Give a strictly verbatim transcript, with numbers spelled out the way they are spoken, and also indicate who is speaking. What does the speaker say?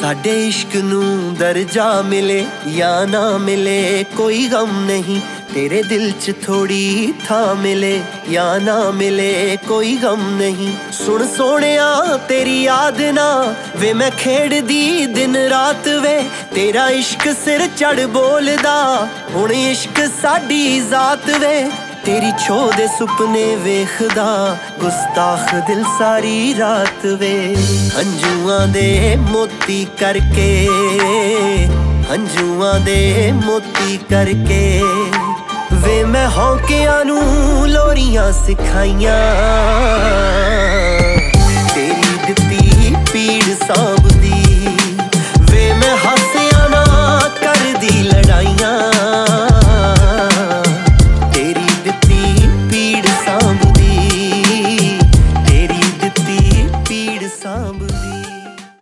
Speaker 1: साडे इश्क नूं दर्जा मिले या ना मिले कोई गम नहीं, तेरे दिल च थोड़ी था मिले या ना मिले कोई गम नहीं। सुन सोहणिया तेरी याद ना वे मैं खेड़दी दिन रात वे, तेरा इश्क सिर चढ़ बोलदा हुण इश्क साडी जात वे। तेरी छो दे सुपने वेखदा गुस्ताख दिल सारी रात वे। हंजुआं दे मोती करके हंजुआं दे मोती करके वे मैं हौकियां नूं लोरियां सिखाइयां, तेरी दित्ती पीड़ सांभ